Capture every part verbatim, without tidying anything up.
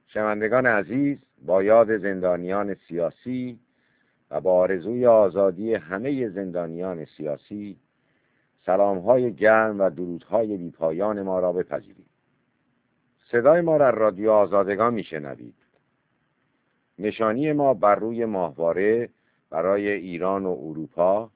شنوندگان عزیز، با یاد زندانیان سیاسی و با آرزوی آزادی همه زندانیان سیاسی، سلام‌های گرم و درودهای بی‌پایان ما را بپذیرید. صدای ما را رادیو آزادگان میشنوید. نشانی ما بر روی ماهواره برای ایران و اروپا،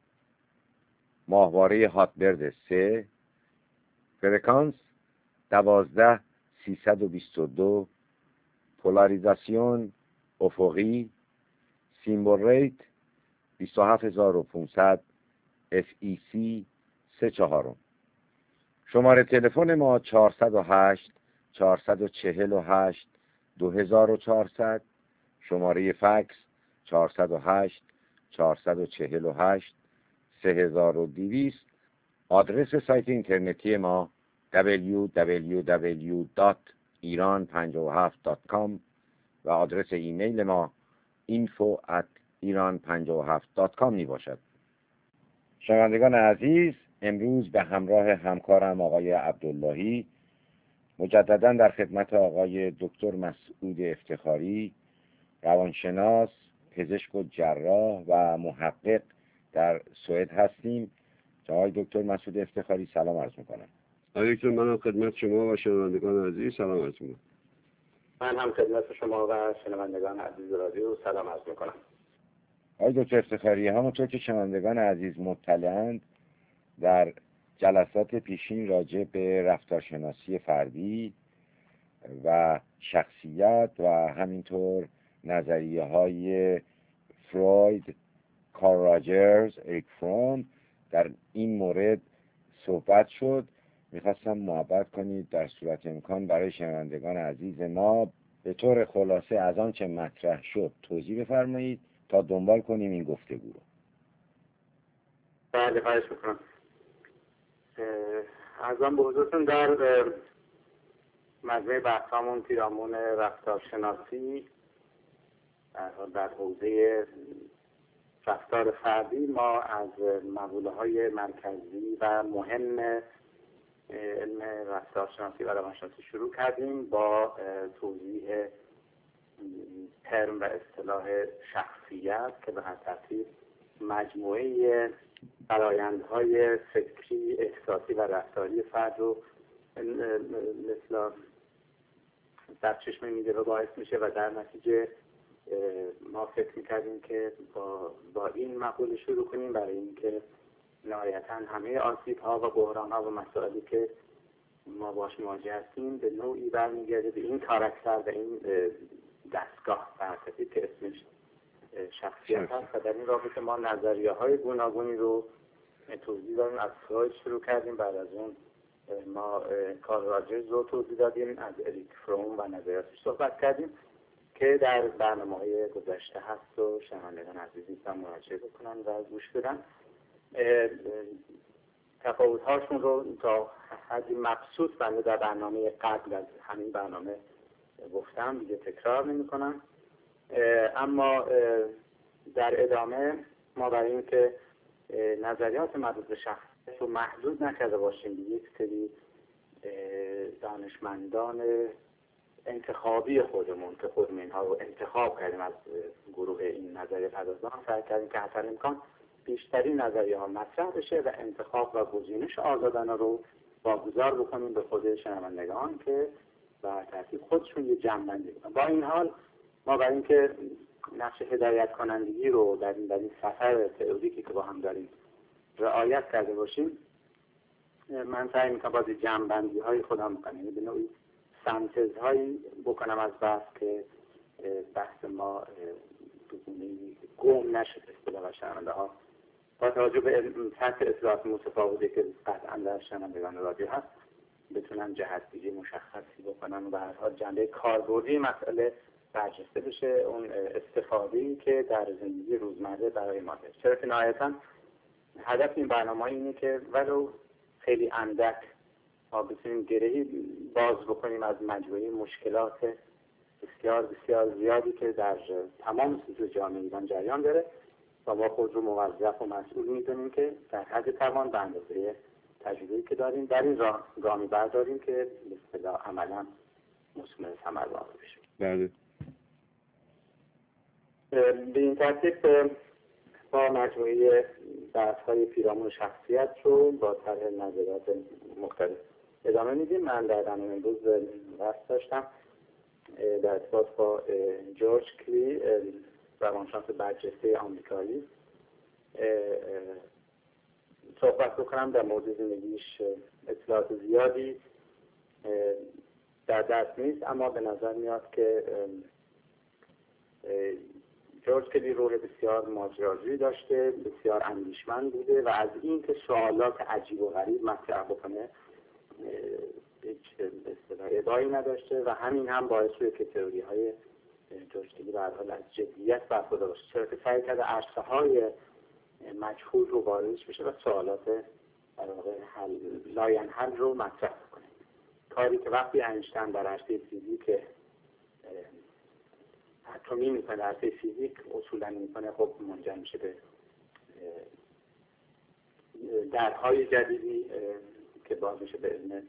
ماهواره هاتبرد سه، فرکانس دوازده سیصد و بیست و دو، پولاریزاسیون افقی، سیمبل ریت بیست و هفت هزار و پانصد، اف ای سی سه چهارم. شماره تلفن ما چهارصد و هشت چهارصد و چهل و هشت دو هزار و چهارصد، شماره فکس چهارصد و هشت چهارصد و چهل و هشت سه هزار و دویست. آدرس سایت اینترنتی ما دبلیو دبلیو دبلیو دات ایران پنجاه و هفت دات کام و آدرس ایمیل ما اینفو ات ایران پنجاه و هفت دات کام می باشد. شنوندگان عزیز، امروز به همراه همکارم آقای عبداللهی مجددا در خدمت آقای دکتر مسعود افتخاری، روانشناس، پزشک و جراح و محقق در سوئد هستیم. آقای دکتر مسعود افتخاری سلام عرض میکنم. آقای دکتر، منم خدمت شما و شنوندگان عزیز سلام عرض میکنم. من هم خدمت شما و شنوندگان عزیز رادیو سلام عرض میکنم. آقای دکتر افتخاری، همونطور که شنوندگان عزیز مطلعند، در جلسات پیشین راجع به رفتارشناسی فردی و شخصیت و همینطور نظریه های فروید، کارل راجرز، اریک فروم در این مورد صحبت شد. میخواستم محبت کنید در صورت امکان برای شنوندگان عزیز ما به طور خلاصه از آن چه مطرح شد توضیح بفرمایید تا دنبال کنیم این گفتگو رو. بله، خواهش میکنم. از آن به حضورتون در مجموعه بحثامون پیرامون رفتارشناسی در حوزه رفتار فردی ما از مقوله های مرکزی و مهم علم رفتارشناسی و روانشناسی شروع کردیم با توضیح ترم و اصطلاح شخصیت که به هر ترتیب مجموعه فرآیندهای فکری، احساسی و رفتاری فرد رو مثل در چشم میگیره و باعث میشه و در نتیجه ما فکر میکردیم که با, با این مقوله شروع کنیم برای اینکه نهایتاً همه آسیب ها و بحران ها و مسائلی که ما باش مواجه هستیم به نوعی برمیگرده به این کاراکتر و این دستگاه فرقتی که اسمش شخصیت هست و در این رابطه ما نظریه های گوناگونی رو توضیح دادیم. از فروید شروع کردیم، بعد از اون ما کارل راجرز رو توضیح دادیم، از اریک فروم و نظریاتش صحبت کردیم که در برنامه‌های گذشته هست و شنوندگان عزیز میتونن مراجعه بکنن و گوش بدن. تفاوت‌هاشون رو تا حدی مبسوط بنده در برنامه قبل از همین برنامه گفتم، دیگه تکرار نمی‌کنم. اما در ادامه ما برای اینکه نظریات مربوط به شخصیت رو محدود نکرده باشیم به یک سری دانشمندان انتخابی خودمون که خودمون اینها رو انتخاب کردیم از گروه این نظریه پردازان، سعی کردیم که حتی امکان بیشتری نظریه ها مطرح بشه و انتخاب و گزینش آزادانه رو واگذار بکنیم به خود شنوندگان که بر ترتیب خودشون یه جمع‌بندی کنن. با این حال ما برای اینکه نقش هدایت کنندگی رو در این در این سفر تئوریکی که با هم داریم رعایت کرده باشیم، من سعی میکنم باز جمع‌بندی های خودم بکنم، یعنی به نوعی سنتز هایی بکنم از بحث که بحث ما بگونی گم نشد اصطلاح شنونده ها با توجه به سطح اطلاعات متفاوتی که قطعا در شنوندگان رادیو هست بتونن جهت‌گیری مشخصی بکنن و به هر حال جنبه کاربردی مسئله برجسته بشه، اون استفاده‌ای که در زندگی روزمره برای ما داره. چرا که نهایتاً هدف این برنامه اینه که ولو خیلی اندک ما بتونیم گرهی باز بکنیم از مجموعه مشکلات بسیار بسیار زیادی که در تمام سطوح جامعه ایران جریان داره و ما خود رو موظف و مسئول می‌دونیم که در حد توان به اندازه تجربه‌ای که داریم در این راه گامی برداریم که به اصطلاح عملاً مثمر ثمر واقع بشه. بله. به این ترتیب با مجموعه بحث‌های پیرامون شخصیت رو با طرح نظریات مختلف ادامه میدیم. من در دنم امروز بحث داشتم در ارتباط با جورج کلی، روانشناس برجسته آمریکایی، صحبت بکنم. در مورد زندگیش اطلاعات زیادی در دست نیست، اما به نظر میاد که جورج کلی روح بسیار ماجراجویی داشته، بسیار اندیشمند بوده و از این که سوالات عجیب و غریب مطرح بکنه هیچ اصطلاح ابایی نداشته و همین هم باعث شده که تئوری های جورج کلی به هر حال از جدیت برخوردار باشه، چرا که سعی کرده عرصه های مجهول رو واردش بشه و سوالات در واقع حل لاینحل رو مطرح کنه. کاری که وقتی اینشتین در عرصه فیزیک اتمی میکنه، در عرصه فیزیک اصولا میکنه، خب منجر میشه به درهای جدیدی که باز میشه به علم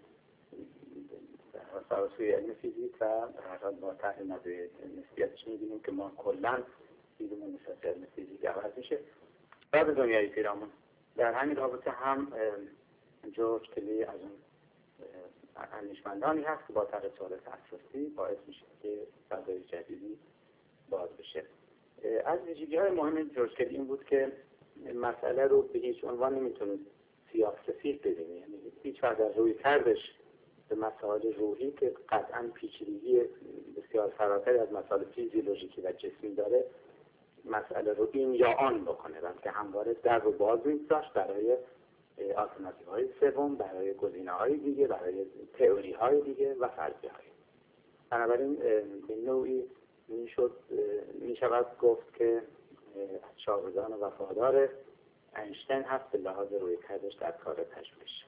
سواسوی علم فیزیک و هر حال با طرح نظریه نسبیتش میبینیم که ما کلا دیدمون نسبت علم فیزیک عوض میشه و به دنیای پیرامون. در همین رابطه هم جورج کلی از اون اندیشمندانی هست که با طرح سوالات اساسی باعث میشه که فضای جدیدی باز بشه. از ویژگی‌های مهم جورج کلی این بود که مسئله رو به هیچ عنوان نمیتونه سیاه سفید ببینه، یعنی هیچ وقت از روی کردش به مسائل روحی که قطعاً پیچیدگی بسیار فراتری از مسائل فیزیولوژیکی و جسمی داره مسئله رو این یا آن بکنه، بلکه همواره در رو باز می‌گذاشت برای آلترناتیوهای سوم، برای گزینه‌های دیگه، برای تئوری‌های دیگه و فرضیه‌های. بنابراین به نوعی میشد میشود گفت که از شاگردان وفادار اینشتین هست به لحاظ روی کردش در کار پژوهش.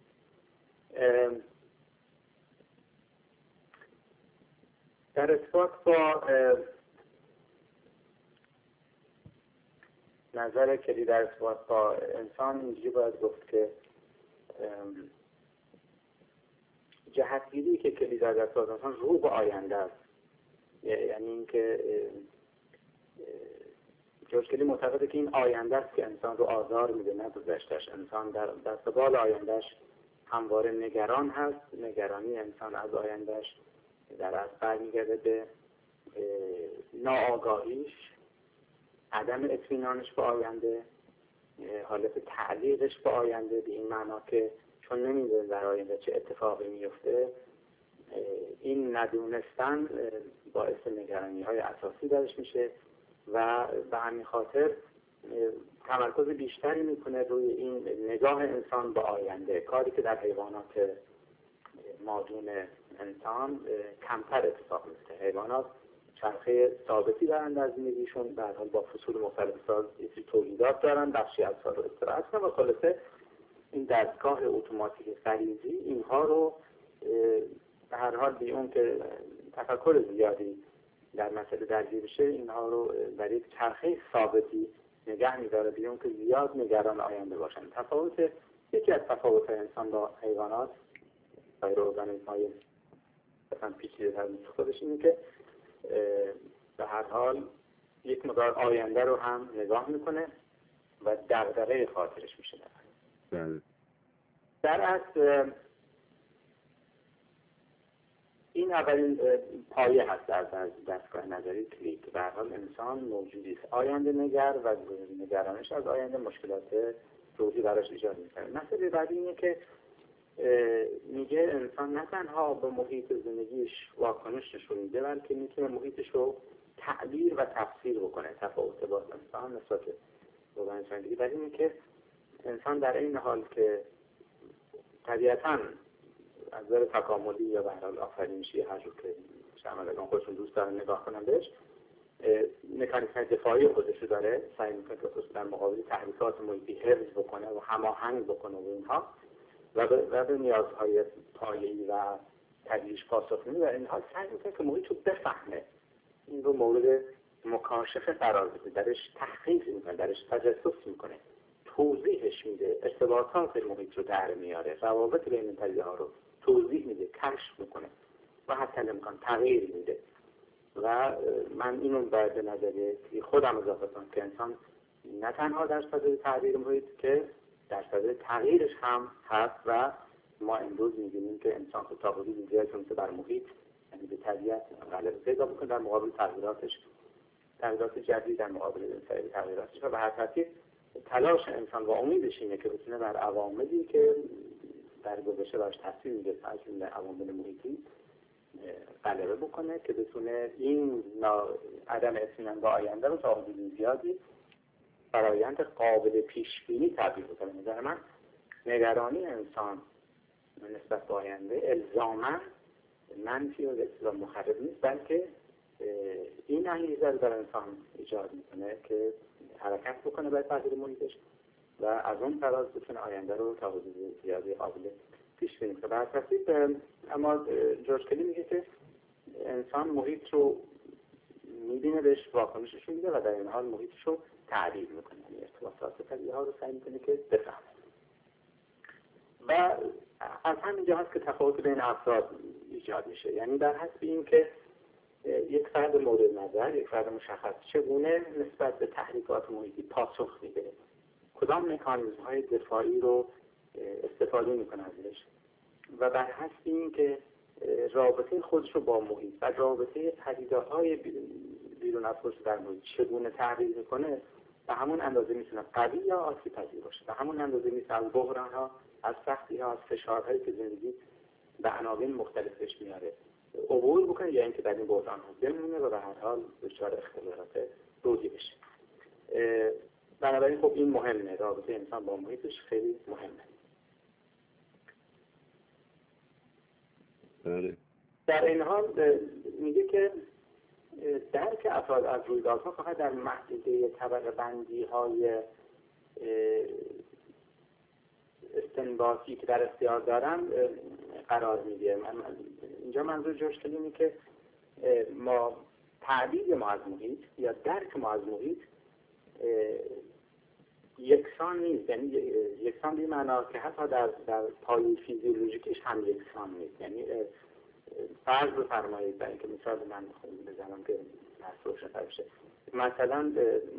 در ارتباط با نظر کلی در ارتباط با انسان اینجوری باید گفت که جهتگیری که کلی در ارتباط با انسان رو به آینده است. یعنی اینکه جورج کلی معتقده که این آینده است که انسان رو آزار میده، نه گذشته‌اش. انسان در دستقبال آیندهش همواره نگران هست. نگرانی انسان از آیندهش در اصل برمیگرده به ناآگاهیش، عدم اطمینانش به آینده، حالت تعلیقش به آینده، به این معنا که چون نمیدونه در آینده چه اتفاقی میفته، این ندونستن باعث نگرانی های اساسی درش میشه و به همین خاطر تمرکز بیشتری میکنه روی این نگاه انسان به آینده، کاری که در حیوانات مادون انسان کمتر اتفاق میفته. حیوانات چرخه ثابتی دارن در زندگیشون، در حال با فصول مختلف سال یه تولیدات دارن، بخشی از سال رو استراحت کنن و خلاصه این دستگاه اتوماتیک غریزی اینها رو به هر حال بی اون که تفکر زیادی در مسئله درگیر بشه، اینها رو در یک چرخه ثابتی نگه می‌داره بی اون که زیاد نگران آینده باشن. تفاوت یکی از تفاوت انسان با حیوانات غیر ارگانیسم‌های مثلا پیچیده‌تر از خودش اینه که به هر حال یک مقدار آینده رو هم نگاه میکنه و دغدغه خاطرش میشه. بله. در اصل این اولین پایه هست در دستگاه نظری کلی که به هر حال انسان موجودی است آینده نگر و نگرانش از آینده مشکلات روحی براش ایجاد میکنه. مسئله بعدی اینه که میگه انسان نه تنها به محیط زندگیش واکنش نشون میده، بلکه میتونه محیطش رو تعبیر و تفسیر بکنه. تفاوت با انسان نسبت به انسان دیگه بعد اینه که انسان در این حال که طبیعتاً از نظر تکاملی یا به هر حال آفرینشی هر جور که شمالگان خودشون دوست دارن نگاه کنن بهش، مکانیزم دفاعی خودشو داره، سعی میکنه که خودش در مقابل تحریکات محیطی حفظ بکنه و هماهنگ بکنه و اینها و به, و به نیازهای پایه‌ای و طبیعیش پاسخ میده و اینها سعی میکنه که محیط رو بفهمه، این رو مورد مکاشفه قرار بده، درش تحقیق میکنه، درش تجسس میکنه، توضیحش میده، ارتباطات محیط رو در میاره، روابط بین پدیده ها رو توضیح میده، کشف میکنه و حتی امکان تغییر میده. و من اینو باید به نظریه خودم اضافه کنم که انسان نه تنها در صدد تغییر محیط که در صدد تغییرش هم هست و ما امروز می‌بینیم که انسان خود تا حدودی زیادی تونسته بر محیط یعنی به طبیعت غلبه پیدا بکنه در مقابل تغییراتش تغییرات جدید در مقابل سایر تغییراتش و به هر ترتیب تلاش انسان و امیدش اینه که بتونه بر عواملی که در گذشته براش تاثیر می‌گذاره از جمله عوامل محیطی غلبه بکنه که بتونه این عدم اطمینان به آینده رو تا حدود زیادی فرایند قابل پیش بینی تبدیل بکنه. نظر من نگرانی انسان نسبت به آینده الزاماً منفی و اصلا مخرب نیست، بلکه این انگیزه رو در انسان ایجاد میکنه که حرکت بکنه برای تغییر محیطش و از اون طرف بتونه آینده رو تا حدود زیادی قابل پیش بینی کنه. بر ترتیب اما جورج کلی میگه که انسان محیط رو میبینه، بهش واکنشش میده و در این حال محیطش رو تعبیر میکنه، یعنی ارتباطات طبیعی ها رو سعی میکنه که بفهمه. و از همینجا هست که تفاوت بین افراد ایجاد میشه، یعنی در حسب این که یک فرد مورد نظر، یک فرد مشخص چگونه نسبت به تحریکات محیطی پاسخ میده، کدام مکانیزم های دفاعی رو استفاده میکنه ازش و بر حسب این که رابطه خودش رو با محیط و رابطه پدیده‌های بیرون از خودش در محیط چگونه تغییر میکنه، به همون اندازه میتونه قوی یا آسیب پذیر باشه، به همون اندازه میتونه از بحران‌ها، از سختی‌ها، از فشارهایی که زندگی به عناوین مختلفش میاره عبور بکنه یا اینکه در این بحران‌ها بمونه و به هر حال دچار اختلالات روحی بشه. بنابراین خب این مهمه، رابطه انسان با محیطش خیلی مهمه. بله. در این حال میگه که درک افراد از رویدادها فقط در محدوده طبقه بندی های استنباطی که در اختیار دارن قرار میده. من اینجا منظور جورج کلی اینه که ما تعبیر ما از محیط یا درک ما از محیط یکسان نیست، یعنی یکسان به معنا که حتی در در پایه فیزیولوژیکش هم یکسان نیست. یعنی فرض بفرمایید برای اینکه مثال من بزنم که روشن بشه، مثلا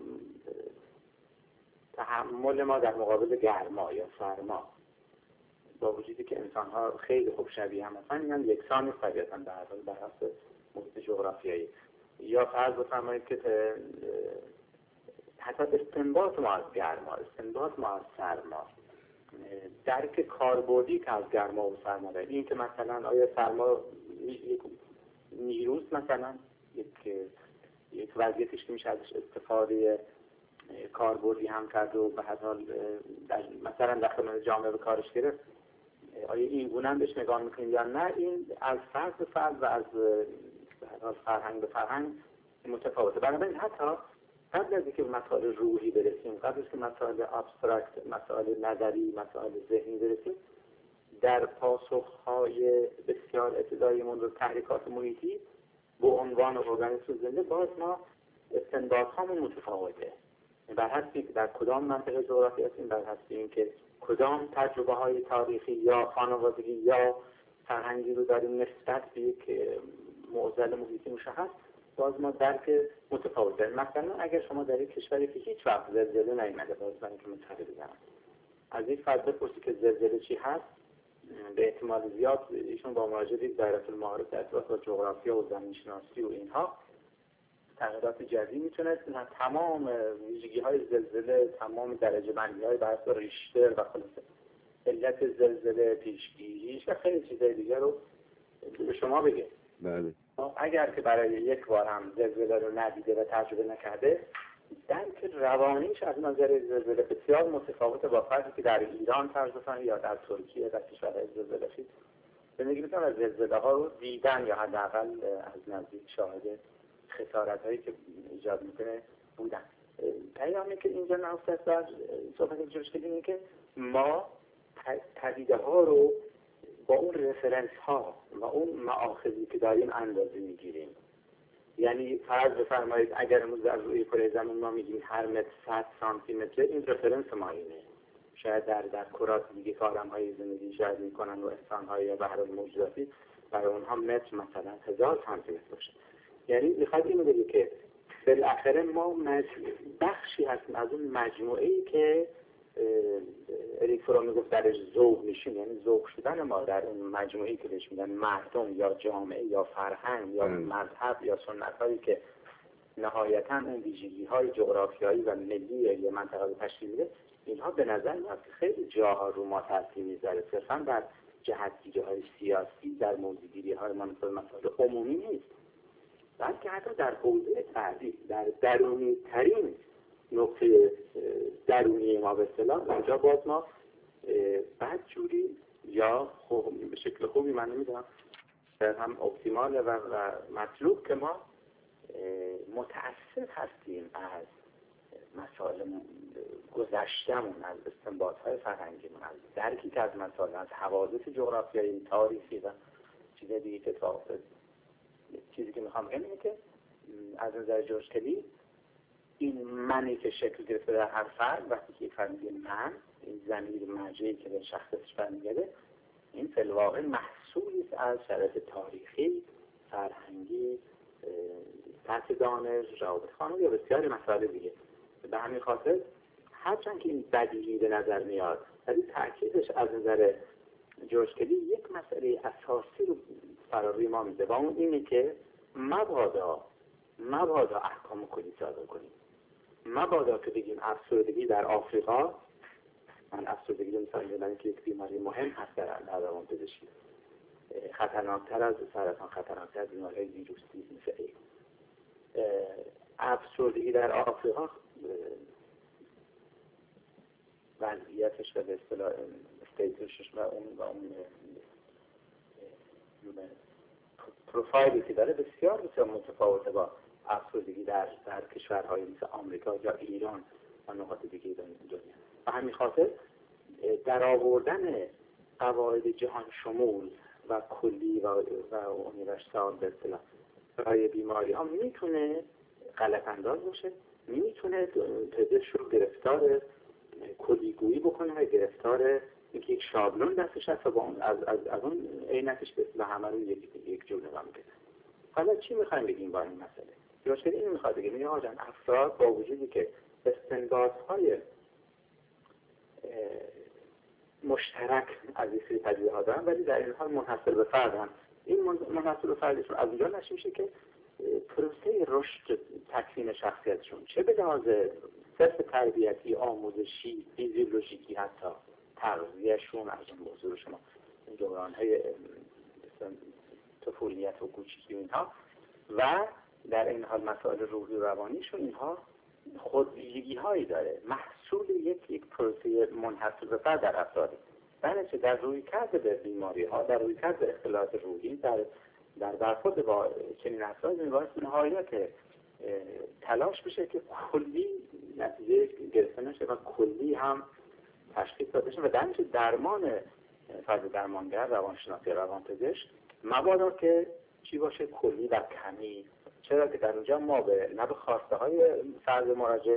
تحمل ما در مقابل گرما یا سرما با وجودی که انسان ها خیلی خوب شبیه هم هستن، اینم یکسان نیست طبیعتاً در حال بر اساس محیط جغرافیایی. یا فرض بفرمایید که حتی استنباط ما از گرما، استنباط ما از سرما، درک کاربردی که از گرما و سرما داریم، این که مثلا آیا سرما یک نیروز مثلا یک یک وضعیتش که میشه ازش استفاده کاربردی هم کرد و به هر حال مثلا در خدمت جامعه به کارش گرفت، آیا این گونه هم بهش نگاه میکنیم یا نه؟ این از فرد به فرد و از از فرهنگ به فرهنگ متفاوته. بنابراین حتی قبل از اینکه به مسائل روحی برسیم، قبل از اینکه مسائل ابسترکت، مسائل نظری، مسائل ذهنی برسیم، در پاسخهای بسیار ابتدایی من رو تحریکات محیطی به عنوان ارگانیسم زنده باز ما استنباط‌هامون متفاوته. بر حسب اینکه در کدام منطقه جغرافی هستیم، بر حسب اینکه کدام تجربه های تاریخی یا خانوادگی یا فرهنگی رو داریم نسبت به یک معضل محیطی مشخص، باز ما درک متفاوت داریم. مثلا اگر شما در یک کشوری که هیچ وقت زلزله نیامده، باز من که مثال بزنم، از این فرد بپرسی که زلزله چی هست، به احتمال زیاد ایشون با مراجعه به دایره المعارف در ارتباط با جغرافیا و زمین‌شناسی و اینها تغییرات جدی میتونه تمام ویژگی‌های زلزله، تمام درجه بندی‌های بر اساس ریشتر و خلاصه علت زلزله، پیشگیریش و خیلی چیزای دیگر رو به شما بگه. بله. اگر که برای یک بار هم زلزله رو ندیده و تجربه نکرده، درک روانیش از نظر زلزله بسیار متفاوته با فردی که در ایران فرضاً یا در ترکیه در کشورهای زلزله خیز زندگی می‌کنه و زلزله ها رو دیدن یا حداقل از نزدیک شاهد خسارت‌هایی که ایجاد میکنه بودن. پیامی که اینجا نهفته است در صحبت جورج کلی اینه که ما پدیده ها رو با اون رفرنس ها و اون مآخذی که داریم اندازه میگیریم. یعنی فرض بفرمایید اگر امروز از روی کره زمین ما میگیم هر متر صد سانتی متر، این رفرنس ما اینه. شاید در در کرات دیگه که آدم‌های زندگی شاید میکنن و انسان‌های یا به هر حال موجوداتی برای اونها متر مثلا هزار سانتی متر باشه. یعنی میخواد اینو بگه که بالاخره ما مج... بخشی هستیم از اون مجموعه ای که اریک فرو میگفت درش ذوق میشیم، یعنی ذوق شدن ما در اون مجموعه‌ای که بهش میگن مردم یا جامعه یا فرهنگ یا مذهب یا سنت هایی که نهایتاً اون ویژگی های جغرافیایی و ملی یا منطقه رو تشکیل میده. اینها به نظر میاد که خیلی جاها رو ما تاثیر میذاره، صرفاً در جهتگیری های سیاسی، در موضوعگیری های مناسب مسائل عمومی نیست، بلکه حتی در حوزه تعلیم، در درونی ترین نقطه درونی ما به اصطلاح اونجا باز ما بدجوری یا خوب به شکل خوبی من نمیدونم هم اپتیماله و مطلوب که ما متأثر هستیم از مسائل گذشتمون، از استنباط‌های فرهنگیمون، از درکی که از مسائل، از حوادث جغرافیایی، تاریخی و چیز دیگه که اتفاق افتاد. چیزی که میخوام بگم اینه که از نظر جورج کلی این منی که شکل گرفته در هر فرد، وقتی که یک فرد میگه من، این ضمیر مرجعی که به شخصش برمیگرده، این فی الواقع محصولی است از شرایط تاریخی، فرهنگی، سطح دانش، روابط خانواده یا بسیاری مسائل دیگه. به همین خاطر هرچند که این بدیهی به نظر میاد، ولی تأکیدش از نظر جورج کلی یک مسئله اساسی رو فراری ما میده و اون اینه که مبادا مبادا احکام کلی صادر کنیم، مبادا که بگیم افسردگی در آفریقا، من افسردگی رو مثال میزنم که یک بیماری مهم هست در روان پزشکی، خطرناکتر از سرطان، خطرناکتر از بیماری‌های ویروسی مثل ایدز. افسردگی در آفریقا وضعیتش و به اصطلاح استیتوشش و اون و اون پروفایلی که داره بسیار بسیار متفاوته با افسردگی در در کشورهای مثل آمریکا یا ایران و نقاط دیگه دنیا. و همین خاطر در آوردن قواعد جهان شمول و کلی و و اونیورسال به اصطلاح برای بیماری ها میتونه غلط انداز باشه، میتونه پزشک رو گرفتار کلیگویی بکنه و گرفتار اینکه یک شابلون دستش هست و با اون از از از اون عینتش به اصطلاح همه رو یک یک جور نگاه میکنه. حالا چی میخوایم بگیم با این مسئله؟ جورج کلی این میخواد بگه میگه آقا افراد با وجودی که استنباط‌های مشترک از این سری پدیده ها دارن، ولی در این حال منحصر به فردن. این منحصر به فردشون از اونجا نشون میشه که پروسه رشد تکوین شخصیتشون چه به لحاظ صرف تربیتی، آموزشی، فیزیولوژیکی، حتی تغذیه‌شون، از اون موضوع شما دوران‌های طفولیت و کوچیکی اینها و در این حال مسائل روحی و روانیشون، اینها خود ویژگی‌هایی داره، محصول یک یک پروسه منحصر به فرد در افراد. بنابراین در رویکرد به بیماری‌ها، در رویکرد به اختلالات روحی، در در برخورد با چنین افراد می‌باید نهایت تلاش بشه که کلی نتیجه گرفته نشه و کلی هم تشخیص داده بشه و در نتیجه درمان فرد درمانگر، روانشناس یا روانپزشک مبادا که چی باشه، کلی و کمی. چرا که در اونجا ما به نه به خواسته های فرد مراجع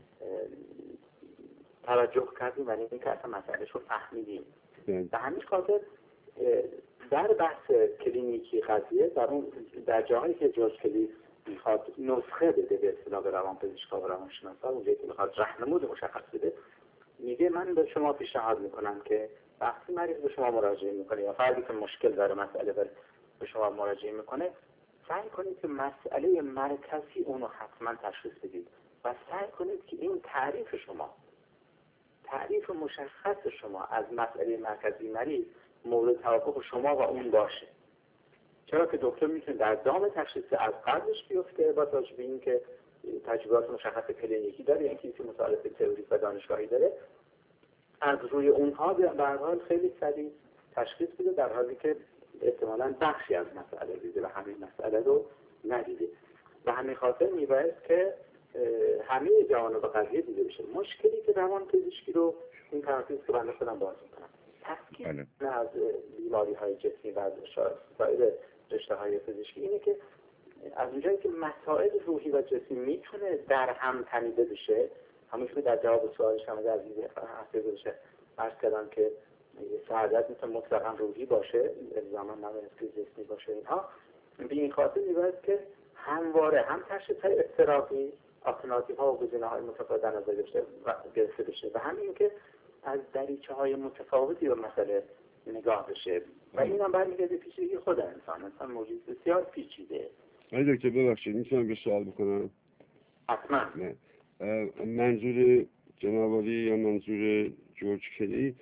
توجه کردیم و این که اصلا مسئلهش رو فهمیدیم. به همین خاطر در بحث کلینیکی قضیه در اون در جاهایی که جورج کلی میخواد نسخه بده به اصطلاح به روانپزشکا و روانشناسا، اونجایی که میخواد راهنمود مشخص بده، میگه من به شما پیشنهاد میکنم که وقتی مریض به شما مراجعه میکنه یا فردی که مشکل داره مسئله به شما مراجعه میکنه، سعی کنید که مسئله مرکزی اونو حتما تشخیص بدید و سعی کنید که این تعریف شما، تعریف مشخص شما از مسئله مرکزی مریض مورد توافق شما و اون باشه. چرا که دکتر میتونه در دام تشخیص از قبلش بیفته با توجه به اینکه تجربیات مشخص کلینیکی داره، یعنی که مطالعات تئوریک و دانشگاهی داره، از روی اونها به هر حال خیلی سریع تشخیص بده، در حالی که احتمالاً بخشی از مسئله دیده و همین مسئله رو ندیده. و همین خاطر میباید که همه جوانب قضیه دیده بشه. مشکلی که روان پزشکی رو این پرانتز که بنده خودم باز میکنم تفکیک از بیماری های جسمی و از سایر رشته های پزشکی اینه که از اونجایی که مسائل روحی و جسمی میتونه در هم تنیده بشه، همونجور که در جواب سوالش هم از این حرفه بشه عرض کردم که سعادت میتونه مطلقا روحی باشه، الزاما نباید که جسمی باشه. اینها به این خاطر میباید که همواره هم تشخیص‌های اضطرابی آلترناتیوها و گزینه‌های متفاوت در نظر گرفته بشه و همین که از دریچه‌های متفاوتی به مسئله نگاه بشه و این هم برمیگرده پیچیدگی خود انسان. انسان موجود بسیار پیچیده. آقای دکتر ببخشید میتونم یه سوال بکنم؟ حتما. نه. منظور جناب عالی یا منظور جورج کلی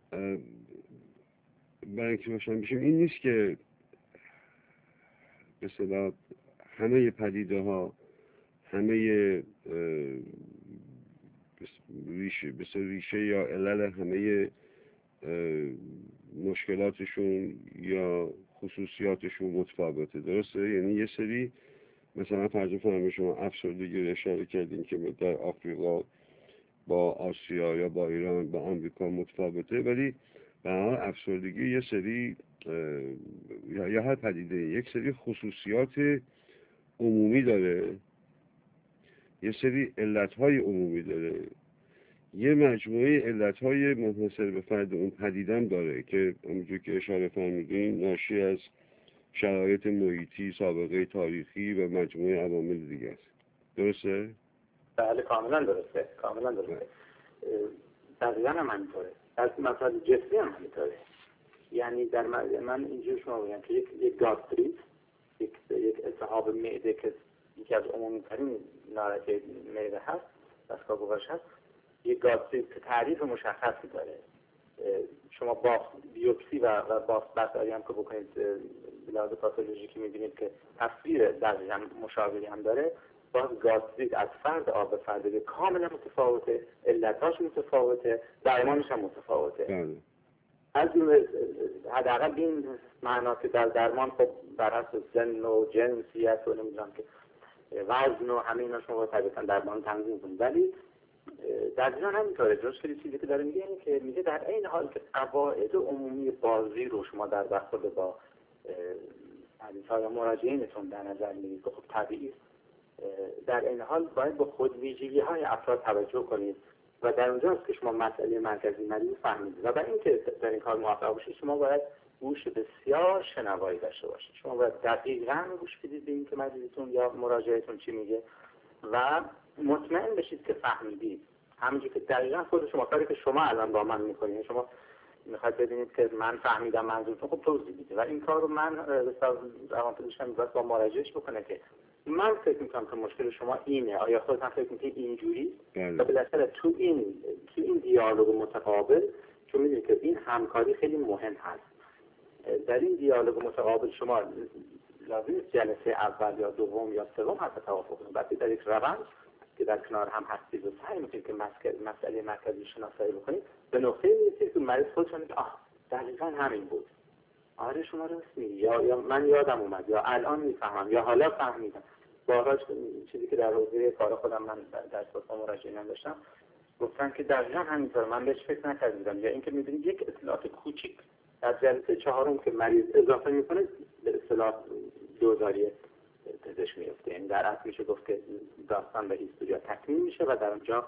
برای اینکه روشن بشیم این نیست که به اصطلاح همه پدیده ها همه ریشه به ریشه یا علل همه مشکلاتشون یا خصوصیاتشون متفاوته، درسته؟ یعنی یه سری مثلا فرض کنم شما افسردگی رو اشاره کردین که در آفریقا با آسیا یا با ایران با آمریکا متفاوته، ولی به هر حال افسردگی یه سری یا هر پدیده یک سری خصوصیات عمومی داره، یه سری علتهای عمومی داره، یه مجموعه علتهای منحصر به فرد اون پدیدم داره که همونجور که اشاره فرمودین ناشی از شرایط محیطی، سابقه تاریخی و مجموعه عوامل دیگه است. درسته؟ بله کاملا درسته، کاملا درسته. دقیقا هم همینطوره. از مسائل جسمی هم همینطوره. یعنی در من اینجور شما بگم که یک یک گاستریت، یک یک التهاب معده که یکی از عمومی ترین ناراحتی معده هست، دستگاه گوارش هست، یک گاستریت که تعریف مشخصی داره. شما با بیوپسی و و بافت برداری هم که بکنید لحاظ پاتولوژیکی می‌بینید که تصویر دقیقاً مشابهی هم داره. باز گاستریت از فرد آب به فرد کاملا متفاوته، علتاش متفاوته، درمانش هم متفاوته. بله. از جمله حداقل این معنا که در درمان خب بر اساس سن و جنسیت و نمیدونم که وزن و همه اینا شما طبیعتاً درمان تنظیم کنید، ولی در جهان همینطوره. جوش که چیزی که داره میگه اینه که میگه در این حال که قواعد عمومی بازی رو شما در برخورد با حدیث‌های مراجعینتون در نظر میگیرید که خب طبیعی در این حال باید به خود ویژگی‌های افراد توجه کنید و در اونجاست که شما مسئله مرکزی مریض فهمیدید و برای اینکه در این کار موفق باشید شما باید گوش بسیار شنوایی داشته باشید. شما باید دقیقاً گوش بدید به اینکه مریضتون یا مراجعتون چی میگه و مطمئن بشید که فهمیدید. همونجوری که دقیقاً خود شما کاری که شما الان با من میکنید، شما میخواید ببینید که من فهمیدم منظورتون، خب توضیح بدید و این کار رو من روانپزشکم می‌خواد با مراجعش بکنه که من فکر میکنم که مشکل شما اینه، آیا خودت هم فکر میکنید اینجوری؟ و بالاخره تو این تو این دیالوگ متقابل چون میدونید که این همکاری خیلی مهم هست. در این دیالوگ متقابل شما لازم نیست جلسه اول یا دوم یا سوم حتی توافق کنید، بلکه در یک روند که در کنار هم هستید و سعی میکنید که مسئله مرکزی شناسایی بکنید به نقطه میرسید که مریض خودش میگه آه دقیقاً همین بود. آره شما راست میگی، یا یا من یادم اومد، یا الان میفهمم، یا حالا فهمیدم. بارها چیزی که در حوزه کار خودم من در صحبت مراجعین داشتم گفتن که دقیقاً همینطور، من بهش فکر نکردم. یا اینکه می‌بینید یک اطلاعات کوچیک در جلسه چهارم که مریض اضافه میکنه به اصطلاح دوزاری پزشک میفته. یعنی در اصل میشه گفت که داستان به هیستوریا تکمیل میشه و در اونجا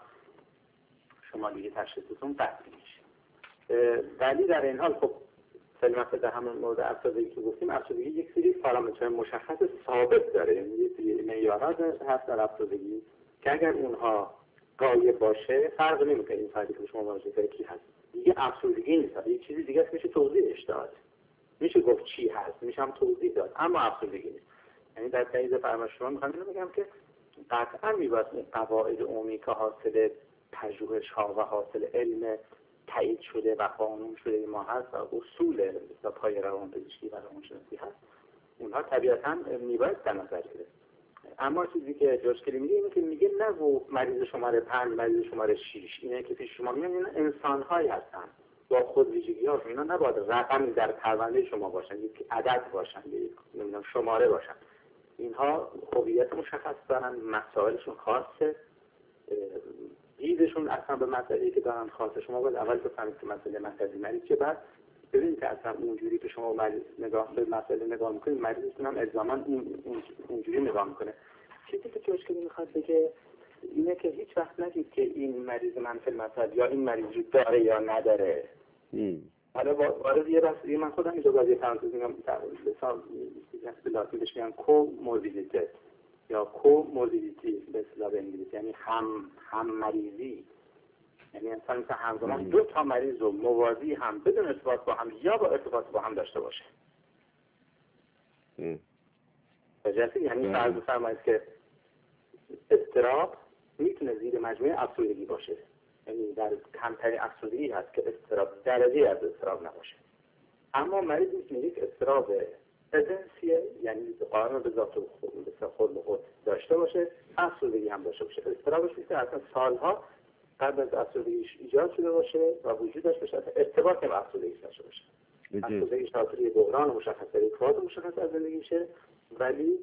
شما دیگه تشخیصتون قطعی میشه. ولی در این حال خب مثلا در همون مورد افسردگی که گفتیم، افسردگی یک سری پارامترهای مشخص ثابت داره، یعنی یک سری معیارات هست در افسردگی که اگر اونها غایب باشه فرق نمیکنه این فردی که شما مراجعه کرده کی هست. دیگه افسردگی نیست، یک چیزی دیگه است، میشه توضیحش داد، میشه گفت چی هست، میشه هم توضیح داد، اما افسردگی نیست. یعنی در تایید فرمان شما میخوام اینو بگم که قطعا میباید قواعد عمومی که حاصل پژوهش‌ها و حاصل علم تایید شده و قانون شده ما هست و اصول پای روانپزشکی و روانشناسی هست، اونها طبیعتاً میباید در نظر گرفت. اما چیزی که جورج کلی میگه اینه که میگه نگو مریض شماره پنج، مریض شماره شش، اینه که پیش شما میان، اینا انسان‌هایی هستن با خود ویژگی‌هاشون، اینا نباید رقمی در پرونده شما باشن، یک عدد باشن، یک نمیدونم شماره باشن. اینها هویت مشخص دارن، مسائلشون خاصه، دیدشون اصلا به مسئله‌ای که دارن خاصه. شما باید اول بفهمید که مسئله مرکزی مریض چه، بعد ببینید که اصلا اونجوری که شما مریض نگاه به مسئله نگاه میکنید مریضتون هم الزاما اون اونجوری نگاه میکنه. چیزی که جورج کلی میخواد بگه اینه که هیچ وقت نگید که این مریض منفی مسئله یا این مریض رو داره یا نداره. حالا وارد یه بحث دیگه من خودم اینجا باید یه پرانتز میگم، به لاتین بهش میگن کوموربیدیته، یا کوموربیدیتی به اصطلاح انگلیسی، یعنی هم هم مریضی، یعنی انسان مثلا همزمان دو تا مریض رو موازی هم بدون ارتباط با هم یا با ارتباط با هم داشته باشه. بجاست یعنی فرض بفرمایید که اضطراب میتونه زیر مجموعه افسردگی باشه، یعنی در کمترین افسردگی هست که اضطراب درجه از اضطراب نباشه، اما مریض میتونه یک اضطراب ادنسیه، یعنی قائم به ذات خود به خود داشته باشه، افسردگی هم داشته باشه. اضطرابش میتونه اصلا سالها قبل از افسردگیش ایجاد شده باشه و وجود داشته باشه، ارتباط با افسردگی داشته باشه. افسردگی شاطری بحران مشخص یک فاز مشخص از زندگیشه، ولی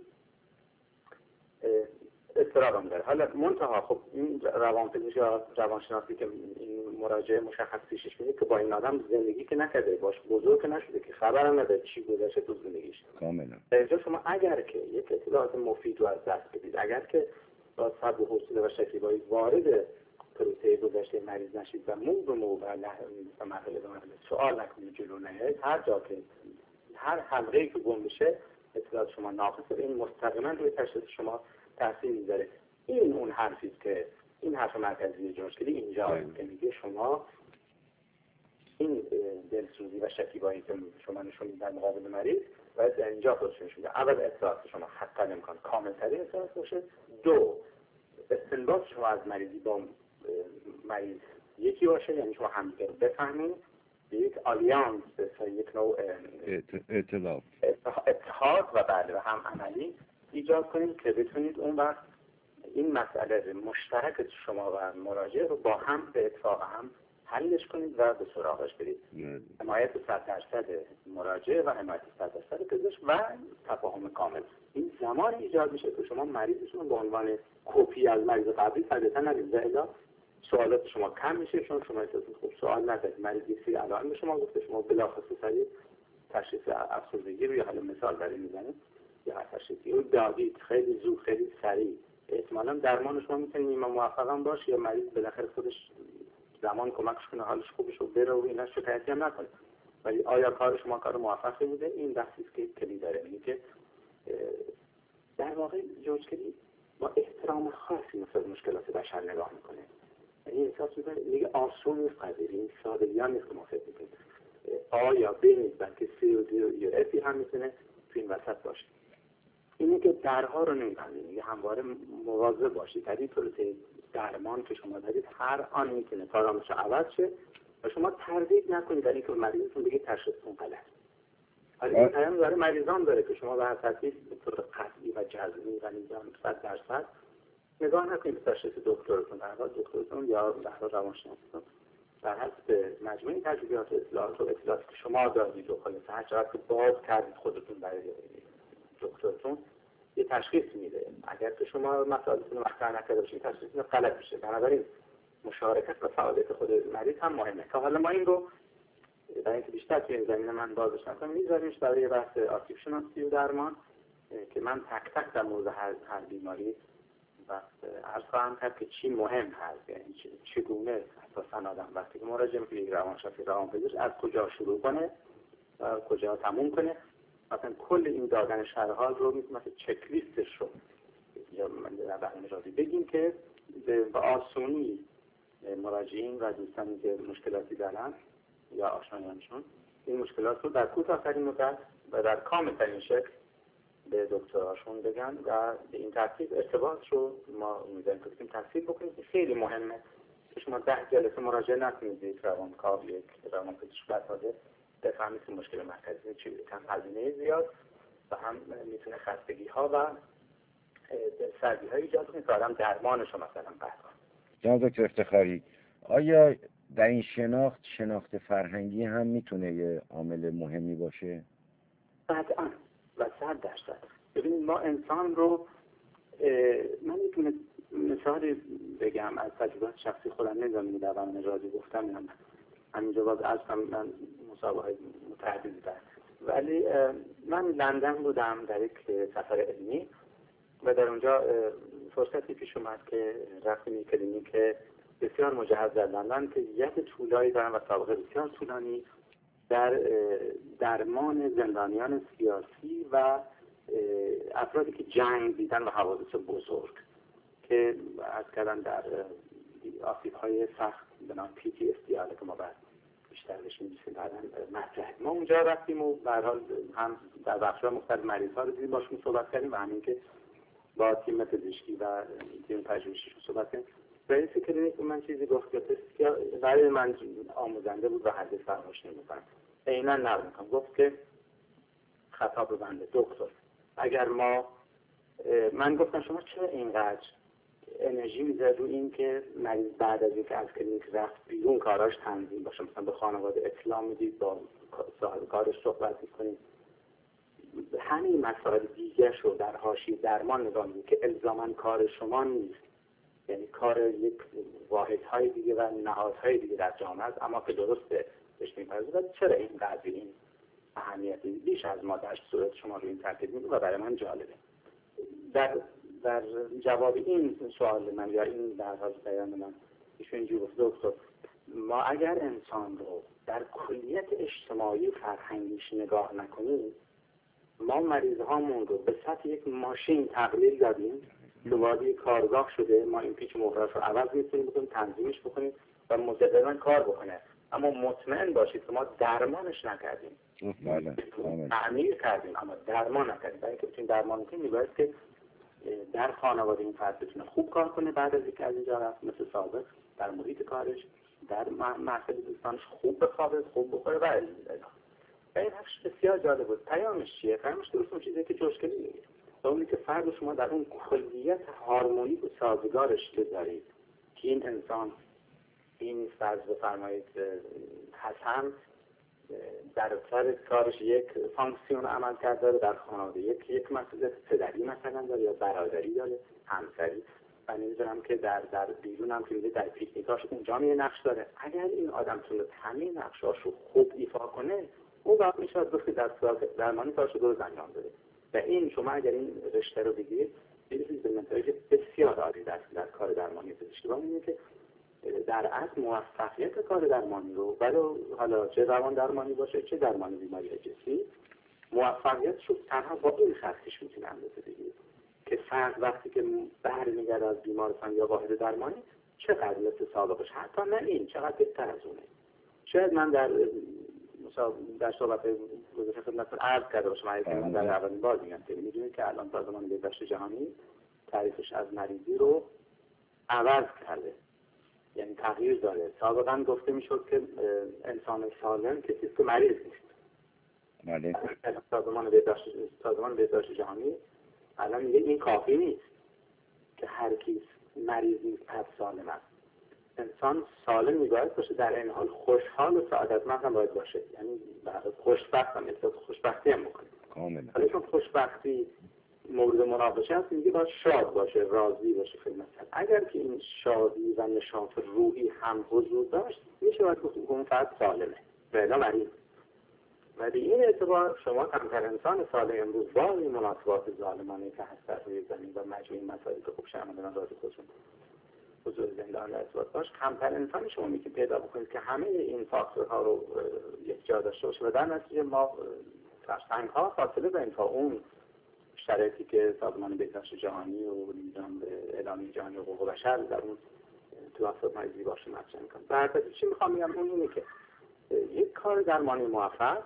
اضطراب هم داره. حالا منتها خب این روانپزشک یا روانشناسی که این مراجعه مشخص پیشش میده که با این آدم زندگی که نکرده، باش بزرگ نشده، که خبرم نداره چی گذشته تو زندگیش کاملا. اینجا شما اگر که یک اطلاعات مفید رو از دست بدید، اگر که با صبر و حوصله و شکیبایی وارد پروسه گذشته مریض نشید و مو به مو و مرحله به مرحله سوال نکنید، جلو نیایید، هر جا که هر حلقه‌ای که گم بشه اطلاعات شما ناقصه، این مستقیما روی تشخیص شما تاثیر میذاره. این اون حرفی که این حرف مرکزی جورج اینجا که میگه شما این دلسوزی و شکیبایی که شما نشون میدید در مقابل مریض باید در اینجا خودش نشون میده. اول اطلاعات شما حتی امکان کامل‌ترین اطلاعات باشه. دو، استنباط شما از مریضی با مریض یکی باشه، یعنی شما همدیگه رو بفهمید، یک آلیانس، یک نوع ائتلاف، اتحاد و بعد و هم عملی ایجاد کنید که بتونید اون وقت این مسئله مشترک شما و مراجع رو با هم به اتفاق هم حلش کنید و به سراغش برید. حمایت صد درصد مراجع و حمایت صد درصد پزشک و تفاهم کامل. این زمان ایجاد میشه که شما مریضتون به عنوان کپی از مریض قبلی فردتا نرید، الا سوالات شما کم میشه، چون شما احساس خوب سوال ندارید. مریض یه سری علائم به شما گفته، شما بلافاصله سریع تشخیص افسردگی رو یا حالا مثال برای میزنید یا هر تشخیصی رو دادید، خیلی زود، خیلی سریع. احتمالاً درمان شما میتونه نیمه موفق هم باشه یا مریض بالاخره خودش زمان کمکش کنه حالش خوب بشه و بره و اینا شکایتی هم نکنه. ولی آیا کار شما کار موفقی بوده؟ این بحثی که کلی داره. میگه که در واقع جورج کلی با احترام خاصی مثل مشکلات بشر نگاه میکنه. یعنی احساس میکنه میگه آسون نیست قضیه، این سادگی هم نیست که ما فکر میکنیم. آیا بینید بلکه سی و دی و افی هم میتونه تو این وسط باشه. اینه که درها رو نمیبندید، میگه همواره مواظب باشید. در این پروسه درمان که شما دارید هر آن میتونه پارامترش عوض شه و شما تردید نکنید در اینکه مریضتون بگه تشخیصتون غلط. ولی این پیام داره مریضان داره که شما به هر ترتیب به طور قطعی و جزمی و نظام صد درصد نگاه نکنید به تشخیص دکترتون، در واقع دکترتون یا در واقع روانشناسیتون در حسب مجموعه تجربیات و اطلاعات و اطلاعاتی که شما دادید و خلاصه هر چقدر که باز کردید خودتون برای دکترتون یه تشخیص میده. اگر که شما مسائلتون رو مطرح نکرده باشید تشخیصتون غلط میشه. بنابراین مشارکت و فعالیت خود مریض هم مهمه. تا حالا ما این رو برای اینکه بیشتر توی این زمینه من بازش نکنم میذاریمش برای بحث آسیب شناسی و درمان که من تک تک در مورد هر, هر بیماری و عرض خواهم کرد که چی مهم هست، یعنی چگونه اساساً آدم وقتی که مراجعه میکنه یک روانشناس روانپزشک از کجا شروع کنه و کجا تموم کنه. مثلا کل این دادن شرحال رو مثلا چک لیستش رو یا در برنامه مجازی بگیم که به آسونی مراجعین و دوستانی که مشکلاتی دارن یا آشنایانشون این مشکلات رو در کوتاه‌ترین مدت و در کامل‌ترین شکل به دکتراشون بگن و به این ترتیب ارتباط رو ما می‌ذاریم که تفصیل بکنیم. خیلی مهمه که شما ده جلسه مراجعه نکنید یک روانکاو یک روانپزشک بساده بفهمید که مشکل مرکزی چیه. هم هزینه زیاد و هم میتونه خستگی ها و سردی های ایجاد کنه که آدم درمانش رو مثلا قطع کنه. جناب دکتر افتخاری، آیا در این شناخت شناخت فرهنگی هم میتونه یه عامل مهمی باشه؟ قطعا و صد درصد. ببینید ما انسان رو من میتونه مثال بگم از تجربه شخصی خودم، نمیدونم در برنامه رادیو گفتم یا نه، همینجا باز اصلا من مسابقه متعددی دارم، ولی من لندن بودم در یک سفر علمی و در اونجا فرصتی پیش اومد که رفتیم یک کلینیک بسیار مجهز در لندن که یک طولایی دارم و سابقه بسیار طولانی در درمان زندانیان سیاسی و افرادی که جنگ دیدن و حوادث بزرگ که از کردن در آسیب‌های سخت به نام پی تی اس دی حالا که ما بعد بیشتر بهش می‌رسیم بعداً مطرح. ما اونجا رفتیم و به هر حال هم در بخش‌های مختلف مریض‌ها رو دیدیم، باشون صحبت کردیم و همین که با تیم پزشکی و تیم پژوهشیشون صحبت کردیم. رئیس کلینیک من چیزی گفت که بسیار برای من آموزنده بود و هرگز فراموش نمی‌کنم. عیناً نقل می‌کنم. گفت که خطاب بنده دکتر، اگر ما من گفتم شما چرا اینقدر انرژی میذارید روی این که مریض بعد از اینکه از کلینیک رفت بیرون کاراش تنظیم باشه، مثلا به خانواده اطلاع میدید، با صاحب کارش صحبت میکنید، همین مسائل دیگه رو در حاشیه درمان نگاه میدید که الزاما کار شما نیست، یعنی کار یک واحدهای دیگه و نهادهای دیگه در جامعه است، اما که درسته بهش میپردازید. چرا این قضیه این اهمیتی بیش از ما در صورت شما رو این تاکید میکنه و برای من جالبه. در در جواب این سوال من یا این در حال بیان من ایشون اینجوری گفت دکتر، ما اگر انسان رو در کلیت اجتماعی فرهنگیش نگاه نکنیم، ما مریض هامون رو به سطح یک ماشین تقلیل دادیم که وارد کارگاه شده، ما این پیچ مهره‌اش رو عوض می‌کنیم، بکنیم تنظیمش بکنیم و مستقلاً کار بکنه، اما مطمئن باشید که ما درمانش نکردیم. بله. تعمیر کردیم اما درمان نکردیم. برای اینکه بتونیم درمان کنیم می‌باید که در خانواده این فرد بتونه خوب کار کنه، بعد از اینکه از اینجا رفت مثل سابق در محیط کارش در محفل دوستانش خوب بخوابه، خوب بخوره و این این حرفش بسیار جالب بود. پیامش چیه؟ پیامش درست اون چیزی که جوشکلی میگه، اونی که فرد شما در اون کلیت هارمونیک و سازگارش بذارید که این انسان، این فرض بفرمایید حسن در سر کارش یک فانکسیون عمل کرده داره، در خانواده یک یک مسئولیت پدری مثلا داره یا برادری داره، همسری، و نمیدونم که در در بیرون هم که در پیکنیکاش اونجا می نقش داره. اگر این آدم تونه همه نقشاش رو خوب ایفا کنه، اون وقت میشه گفت در درمانی کارش رو درست انجام بده. و این شما اگر این رشته رو بگیرید میرسید به نتایج بسیار عالی در در کار درمانی پزشکی. اینه که در اصل موفقیت کار درمانی رو، ولو حالا چه روان درمانی باشه چه درمانی بیماری جنسی، موفقیتش رو تنها با این خطش میتونه اندازه بگیرید که فرد وقتی که برمیگرده از بیمارستان یا واحد درمانی چقدر مثل سابقش، حتی نه این چقدر بهتر از اونه. شاید من در مثلا در صحبت گذشته خدمتتون عرض کرده باشم، اگه من در اولین بار میگم که میدونید که الان سازمان بهداشت جهانی تعریفش از مریضی رو عوض کرده، یعنی تغییر داره. سابقا گفته میشد که انسان سالم کسی که مریض نیست. بله. سازمان بهداشت سازمان بهداشت جهانی الان میگه این کافی نیست که هر کی مریض نیست پس سالم است. انسان سالم میباید باشه، در این حال خوشحال و سعادتمند هم باید باشه، یعنی خوشبخت هم احساس خوشبختی هم بکنه. کاملا. ولی چون خوشبختی مورد مناقشه است، میگه باید شاد باشه، راضی باشه خدمت. اگر که این شادی و نشاط روحی هم حضور داشت، میشه باید گفت اون فرد سالمه و الا مریض. و به این اعتبار شما کمتر انسان سالم امروز با این مناسبات ظالمانه که هست در روی زمین و مجموعه مسائلی که خوب شرمندگان راضی خودشون حضور زندان در ارتباط باش، کمتر انسان شما میتونید پیدا بکنید که همه این فاکتورها رو یک جا داشته باشه و در نتیجه ما فرسنگ ها فاصله بین تا اون شرایطی که سازمان بهداشت جهانی و نظام اعلامیه جهانی حقوق بشر در اون توسط مریضی باشه مطرح می‌کنه. بعد چی میخوام بگم اون اینه که یک کار درمانی موفق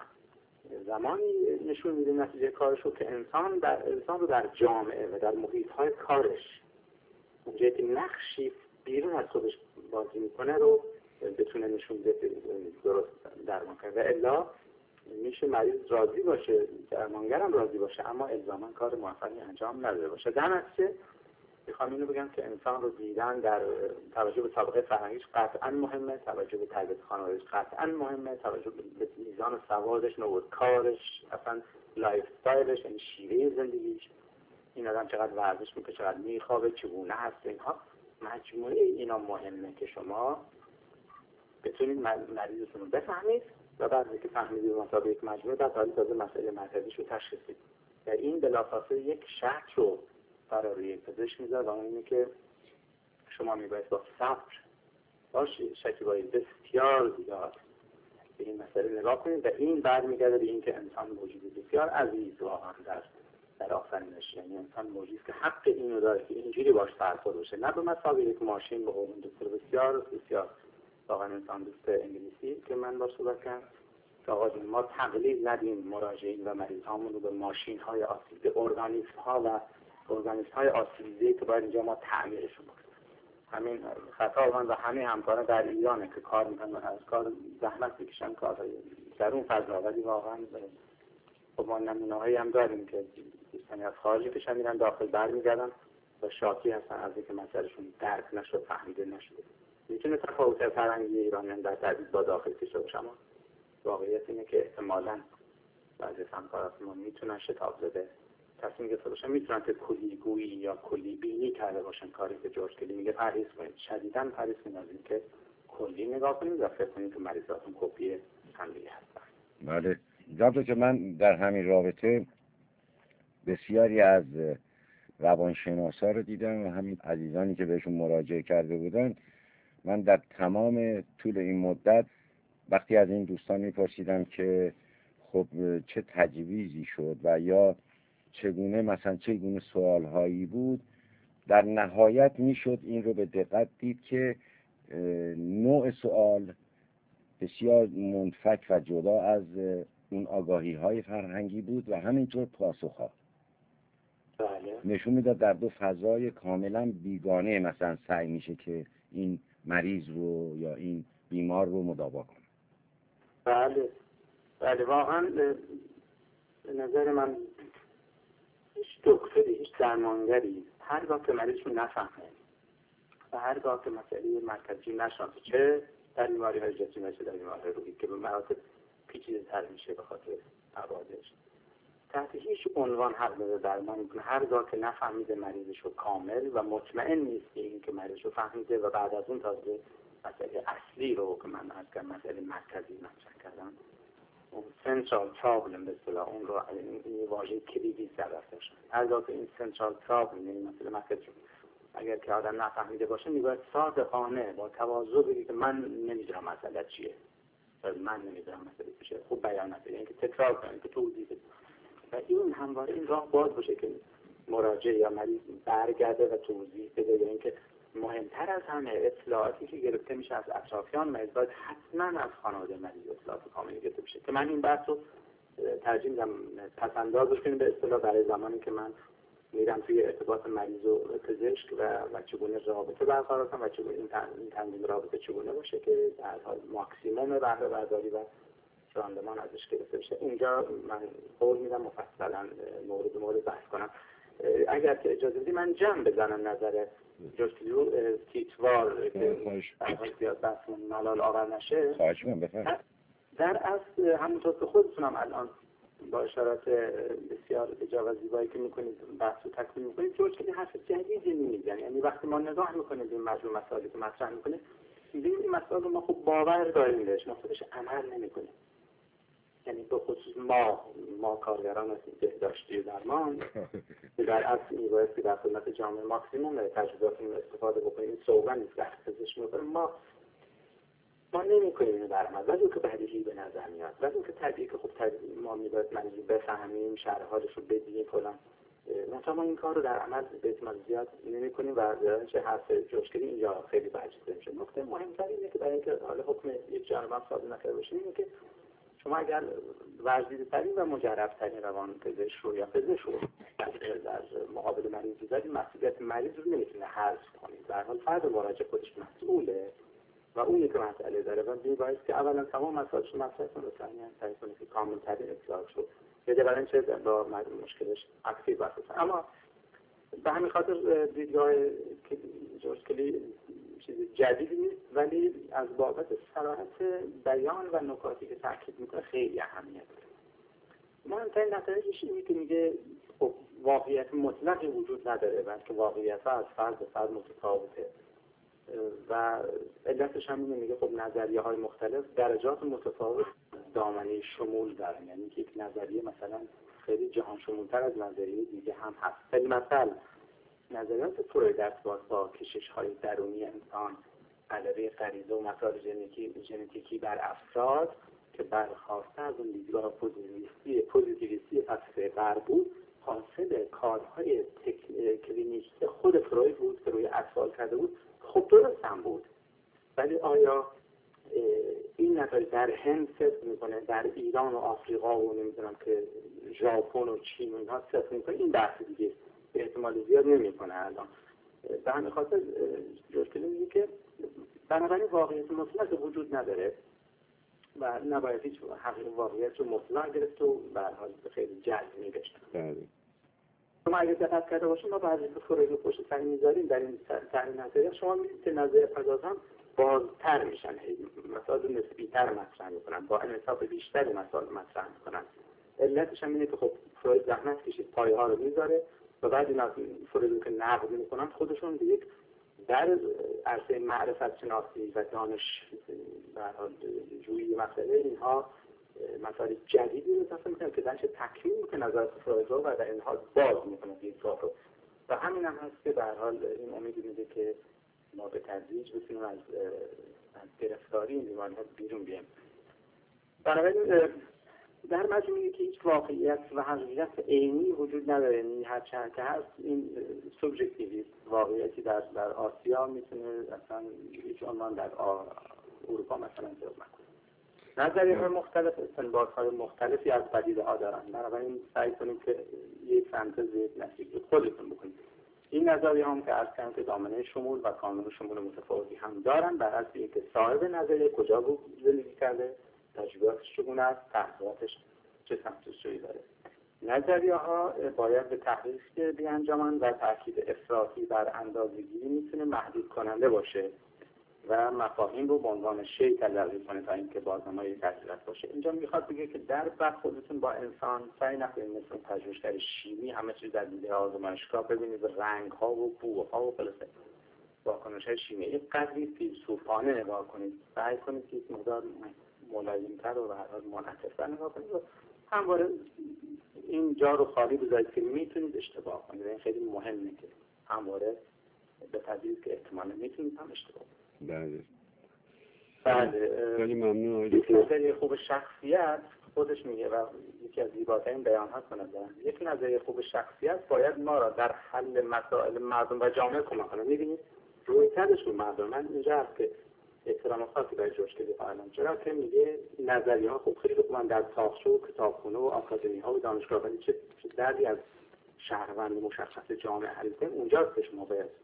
زمانی نشون میده نتیجه کارش رو که انسان در انسان رو در جامعه و در محیط‌های کارش اونجایی که نقشی بیرون از خودش بازی میکنه رو بتونه نشون بده درست درمان کنه. و الا میشه مریض راضی باشه، درمانگرم راضی باشه، اما الزاما کار موفقی انجام نداده باشه. در نتیجه میخوام اینو بگم که انسان رو دیدن در توجه به سابقه فرهنگیش قطعا مهمه، توجه به تربیت خانوادگیش قطعا مهمه، توجه به میزان سوادش، نوع کارش، اصلا لایف استایلش، یعنی شیوه زندگیش، این آدم چقدر ورزش میکنه، چقدر میخوابه، چگونه هست، اینها مجموعه اینا مهمه که شما بتونید مریضتون رو بفهمید و بعد که فهمیدید مطابق یک مجموعه بعد حالی تازه مسئله مرکزیش رو تشخیص بدید. در این بلافاصله یک شرط رو برای روی پزشک میذاره و اون اینه که شما میباید با صبر باشید، شکیبایی بسیار زیاد به این مسئله نگاه کنید و این برمیگرده به این که انسان موجود بسیار عزیز واقعا در در داشتنش. یعنی انسان موجودی که حق اینو داره که اینجوری باش برخورد بشه، نه به مثابه یک ماشین. به قول دکتر بسیار بسیار واقعا انسان دوست انگلیسی که من باش صحبت کردم که آقا ما تقلیل ندیم مراجعین و مریضامون رو به ماشین های آسیب، به ارگانیسم ها و ارگانیسم های آسیب‌دیده که باید اینجا ما تعمیرشون بکنیم. همین خطا من و همه همکاران در ایرانه که کار میکنن از کار زحمت بکشن کارهای در اون فضا، ولی واقعا خب ما نمونه‌هایی هم داریم که دوستانی از خارج پیشن میرن داخل برمیگردن و شاکی هستن از اینکه مسئلهشون درک نشد، فهمیده نشده. میتونه تفاوت فرهنگی ایرانیان در تبعیض با داخل کشور باشه، اما واقعیت اینه که احتمالاً بعضی همکاران ما میتونن شتاب زده تصمیم گرفته باشن، میتونن که کلیگویی یا کلی بینی کرده باشن. کاری که جورج کلی میگه پرهیز کنید، شدیداً پرهیز کنید از اینکه کلی نگاه کنید و فکر کنید که مریضاتون کپی همدیگه هستن. بله جالبه که من در همین رابطه بسیاری از روانشناسا رو دیدم و همین عزیزانی که بهشون مراجعه کرده بودن. من در تمام طول این مدت وقتی از این دوستان میپرسیدم که خب چه تجویزی شد و یا چگونه مثلا چگونه سوالهایی بود، در نهایت میشد این رو به دقت دید که نوع سوال بسیار منفک و جدا از اون آگاهی های فرهنگی بود و همینطور پاسخها بله. نشون میداد در دو فضای کاملا بیگانه مثلا سعی میشه که این مریض رو یا این بیمار رو مداوا کنه. بله بله واقعا به نظر من هیچ دکتری، هیچ درمانگری هرگاه که مریض رو نفهمه و هرگاه که مسئله مرکزی نشناسه، چه در بیماری های جسمی چه در بیماری روحی که به مراتب پیچیده تر میشه به خاطر عوارضش، تحت هیچ عنوان حق داره درمان میکنه هرگاه که نفهمیده مریضش رو کامل و مطمئن نیست این که مریضش رو فهمیده و بعد از اون تازه مسئله اصلی رو که من از کردم مسئله مرکزی مطرح کردم، اون سنترال پرابلم به اصطلاح اون رو این واژه کلیدی در داشتن. هرگاه که این سنترال پرابلم یعنی مسئله مرکزی اگر که آدم نفهمیده باشه میگه صادقانه با تواضع بگه که من نمیدونم مسئله چیه و من نمیدونم مسئله چیه، خوب بیان نکنه، یعنی که تکرار کنه، که توضیح بده و این همواره این راه باز باشه که مراجع یا مریض برگرده و توضیح بده. یعنی که مهمتر از همه اطلاعاتی که گرفته میشه از اطرافیان مریض باید حتما از خانواده مریض اطلاعات کاملی گرفته بشه که من این بحث رو ترجیح میدم پس‌اندازش کنیم به اصطلاح برای زمانی که من میرم توی ارتباط مریض و پزشک و و چگونه رابطه برقرار کنم و چگونه این تنظیم رابطه چگونه باشه که در حال ماکسیمم بهره برداری و راندمان ازش گرفته بشه. اینجا من قول میدم مفصلا مورد مورد بحث کنم. اگر که اجازه بدی من جمع بزنم نظر جورج کلیو تیتوار که در حال زیاد بحثمون ملال آور نشه. خواهش می‌کنم بفرمایید. در اصل همونطور که خودتونم الان با اشارات بسیار بجا و زیبایی که میکنید بحث رو تکمیل میکنید، جورج کلی حرف جدیدی نمیزنه. یعنی وقتی ما نگاه میکنیم به این مجموع مسائلی که مطرح میکنه میبینیم این مسائل رو ما خوب باور داریم بهش، ما خودش عمل نمیکنیم. یعنی به خصوص ما ما کارگران هستیم بهداشتی و درمان که در اصل میباید که در خدمت جامعه ماکسیموم تجهیزاتمون استفاده بکنیم. سوگن نیست که پزشک میکنیم ما ما نمی‌کنیم اینو در عمل، ولی که بدیهی به نظر میاد، ولی که طبیعی که خب طبیعی ما میباید مریض بفهمیم، شرح حالش رو بدیم فلان. مثلا ما این کار رو در عمل به احتمال زیاد نمی‌کنیم و چه حرف جورج کلی اینجا خیلی برجسته میشه. نکته مهم‌تر اینه که برای اینکه حالا حکم یک جانب صادر نکرده باشیم اینه که شما اگر ورزیده‌ترین و مجرب‌ترین روان پزشک رو یا پزشک رو در مقابل مریض بذارید، مسئولیت مریض رو نمیتونه حذف کنید. در حال فرد مراجع خودش مسئوله و اونی که مسئله داره و میباید که اولا تمام مسائلش مطرح کنه و ثانیاً سعی کنه که کامل‌ترین اطلاعات رو بده برای اینکه با مشکلش اکتیو باشه. اما به همین خاطر دیدگاه جورج کلی چیز جدیدی نیست، ولی از بابت صراحت بیان و نکاتی که تاکید میکنه خیلی اهمیت داره. مهمترین نتایجش اینه که میگه خب واقعیت مطلقی وجود نداره، بلکه واقعیت‌ها از فرد به فرد متفاوته و علتش هم اینه، میگه خب نظریه های مختلف درجات متفاوت دامنه شمول دارن. یعنی که یک نظریه مثلا خیلی جهان شمولتر از نظریه دیگه هم هست. خیلی مثلا نظریات فروید در ارتباط با کشش های درونی انسان، غلبه غریزه و مسائل ژنتیکی ژنتیکی بر افراد که برخواسته از اون دیدگاه پوزیتیویستی پوزیتیویستی فلسفه غرب بود، حاصل کارهای کلینیکی خود فروید بود که روی اطفال کرده بود. خب درست هم بود، ولی آیا این نتایج در هند صدق میکنه، در ایران و آفریقا و نمیدونم که ژاپن و چین و اینها صدق میکنه؟ این بحث دیگه به احتمال زیاد نمیکنه الان. به همین خاطر جوشکلی میگه که بنابراین واقعیت مطلق وجود نداره و نباید هیچ حقیقت واقعیت رو مطلق گرفت و به هر حال خیلی جزمی بشه. شما اگه دقت کرده باشید ما بعضی که فروید رو پشت سر میذاریم در این طرح نظریه، شما می‌بینید که نظریه پردازان بازتر میشن، مسائل نسبی‌تر مطرح میکنن، با انعطاف بیشتری مسائل مطرح میکنن. علتش هم اینه که خب فروید زحمت کشید پایه ها رو میذاره و بعد اینا فروید که نقد میکنن خودشون به یک در عرصه معرفت شناسی و دانش به هر حال جویی مسئله اینها مسائل جدیدی رو اضافه میکنن که درش تکمیل میکنه نظر فروید رو و در اینها باز میکنه دیدگاه رو. و همین هم هست که به هر حال این امید میده که ما به تدریج بتونیم از از گرفتاری این بیماری ها بیرون بیایم. بنابراین در مجموع میگه که هیچ واقعیت و حقیقت عینی وجود نداره، یعنی هر چند که هست این سوبژکتیویست. واقعیتی در در آسیا میتونه اصلا هیچ عنوان در اروپا مثلا پیدا نکنه. نظریه‌های مختلف، استنباط‌های مختلفی از پدیده ها دارن. بنابراین سعی کنیم که یک سنتز نتیجه خودتون بکنید. این نظریه هم که از کم که دامنه شمول و کانون شمول متفاوتی هم دارن، بر اساس اینکه صاحب نظریه کجا بود زندگی کرده، تجربیاتش چگونه است، تحقیقاتش چه سمت و سویی داره. نظریه ها باید به تحقیق بیانجامند و تاکید افراطی بر اندازه‌گیری میتونه محدود کننده باشه و مفاهیم رو به عنوان شی تلقی کنه تا اینکه بازنمایی تحقیقات باشه. اینجا میخواد بگه که در برخوردتون با انسان سعی نکنید مثل پژوهشگر شیمی همه چیز در دیده آزمایشگاه ببینید رنگ ها و بو ها و خلاصه واکنش های شیمیایی قدری فیلسوفانه نگاه کنید. سعی کنید که یک مقدار ملایم‌تر و به هر حال منعطف‌تر نگاه کنید و همواره این جا رو خالی بذارید که میتونید اشتباه کنید. این خیلی مهمه که همواره به تدریج که احتمالاً میتونید هم اشتباه کنید. بله. بله. خیلی ممنون. یک نظریه خوب شخصیت خودش میگه و یکی از زیباترین بیان‌هاست به نظرم، یک نظریه خوب شخصیت باید ما را در حل مسائل مردم و جامعه کمک کنه. می‌بینید رویکردش رو مردم. من اینجا هست که احترام خاصی برای جوشکلی قائلم، چرا که میگه نظریه‌ها خوب خیلی خوبن در تاقچه و کتابخونه و آکادمی‌ها و دانشگاه، ولی چه دردی از شهروند مشخص جامعه حل کنه اونجاست که شما باید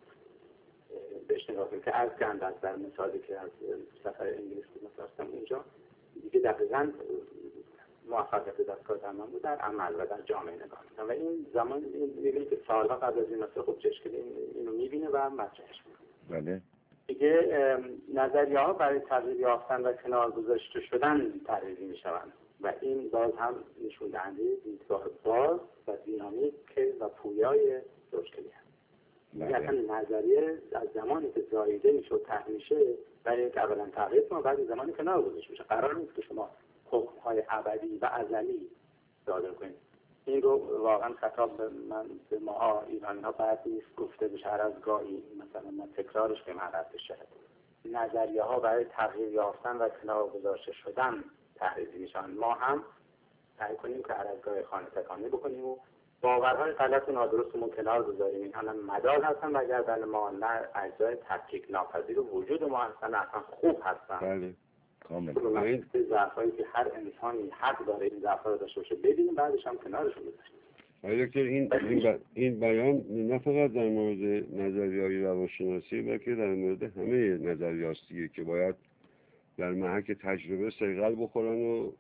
بهش نگاه کنید. که از گندز در مثالی که از سفر انگلیس بود مثلا اونجا دیگه دقیقاً موفقیت دستگاه درمان بود در عمل و در جامعه نگاه می‌کنه و این زمان می‌بینید که سالها قبل از این مثلا خب جوشکلی اینو می‌بینه و مطرحش می‌کنه. بله. دیگه نظریه‌ها برای تغییر یافتن و کنار گذاشته شدن طراحی می‌شوند و این باز هم نشون دهنده دیدگاه باز و دینامیک و پویای جوشکلی است. یعنی نظریه از زمانی که زاییده میشه و طرح میشه برای اینکه اولا تغییر کنه بعد زمانی کنار گذاشته میشه. قرار نیست که شما حکم‌های ابدی و ازلی صادر کنید. این رو واقعا خطاب به من به ما ایرانی‌ها بعد نیست گفته بشه هر از گاهی مثلا ما تکرارش به معرض بشه. نظریه‌ها برای تغییر یافتن و کنار گذاشته شدن تحریف میشن. ما هم سعی کنیم که هر از گاهی خانه تکانی بکنیم و باورهای غلط و نادرستمون کنار بذاریم. این هم مدار هستن و گردن ما نه اجزای تفکیک ناپذیر وجود ما هستن، اصلا خوب هستن. بله. کاملا. این ضعفایی که هر انسانی حق داره این ضعفا رو داشته باشه ببینیم بعدش هم کنارشون بذاریم. آقای دکتر این این, این بیان نه فقط در مورد نظریه‌های روانشناسی بلکه در مورد همه نظریه‌هاست که باید در محک تجربه صیقل بخورن و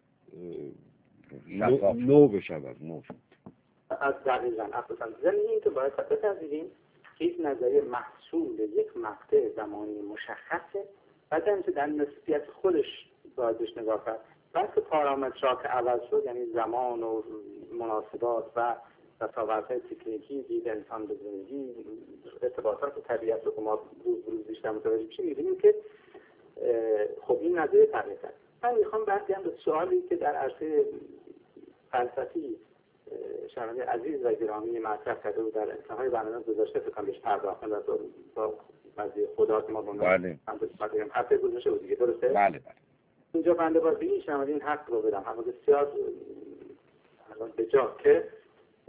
نو بشود. نو از دقیقاً اصلا زمین این که باید بپذیریم که یک نظریه محصول یک مقطع زمانی مشخصه و در در نسبیت خودش باید بهش نگاه کرد. بعد که پارامترها که عوض شد یعنی زمان و مناسبات و دستاوردهای تکنیکی دید انسان به زندگی ارتباطات طبیعت رو که ما روز روز بیشتر متوجه میشیم می‌بینیم که خب این نظریه تغییر کرد. من میخوام بعد هم به سوالی که در عرصه فلسفی شنونده عزیز و گرامی مطرح کرده و در انتهای برنامه گذاشته فکر کنم بهش پرداختن و با قضیه خدا که ما بونم بله هم هفته گذاشته بود دیگه درسته؟ بله بله. اینجا بنده باید به این شنونده این حق رو بدم، اما بسیار به جا که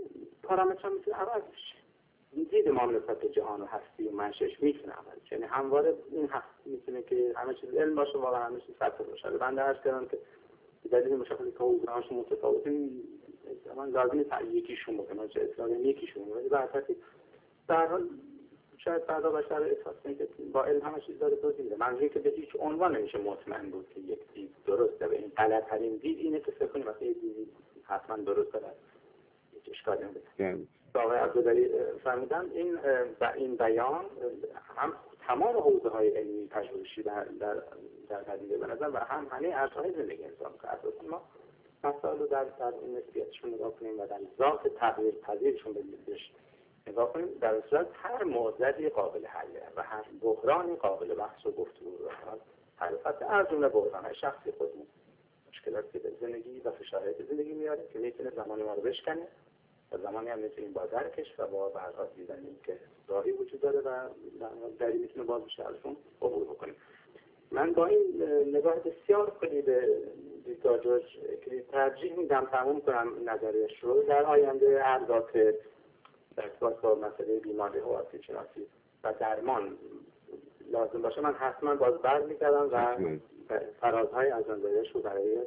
پارامترها میتونه عوض بشه. دید ما نسبت به جهان و هستی و منشأش میتونه عوض بشه. یعنی همواره این هستی میتونه که همه چیز علم باشه، واقعا همه چیز سطح باشه. بنده عرض کردم که دلیل مشخصی که حوزه‌هاش متفاوته، من لازم نیست یکیشون بکنه، چه اصلاح یکیشون، ولی در حقیقت در حال شاید فردا بشر احساس کنه که با علم همه چیز داره توضیح میده. منظوری که به هیچ عنوان نمیشه مطمئن بود که یک دید درسته و این غلط‌ترین دید اینه که فکر کنیم وقتی یک دید حتما درست داره، هیچ اشکالی نداره. آقای عبدالعلی فرمودن این و این بیان هم تمام حوزه‌های علمی پژوهشی در در در پدیده به نظر و هم همه ارزهای زندگی انسان که اساساً ما مسائل رو در در این نسبیتشون نگاه کنیم و در ذات تغییر پذیرشون بهش نگاه کنیم، در صورت هر معضلی قابل حله و هر بحرانی قابل بحث و گفتگو رو حل کنیم. از جمله بحران‌های شخصی خودمون، مشکلاتی که به زندگی و شرایط زندگی میاره که میتونه زمانی ما رو بشکنه و زمانی هم میتونیم با درکش و با برقرار دیدنیم که راهی وجود داره و دری میتونه باز بشه ازشون عبور بکنیم. من با این نگاه بسیار خیلی به دیدگاه جورج که ترجیح میدم تموم کنم نظریش رو در آینده ارزا که در ارتباط با مسئله بیماری و آسیب شناسی و درمان لازم باشه من حتما باز برمیگردم و فرازهای از نظریش رو برای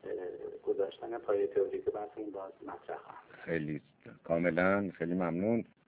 گذاشتن پایه تئوریک بحثمون باز مطرح خواهم. خیلی کاملا خیلی ممنون.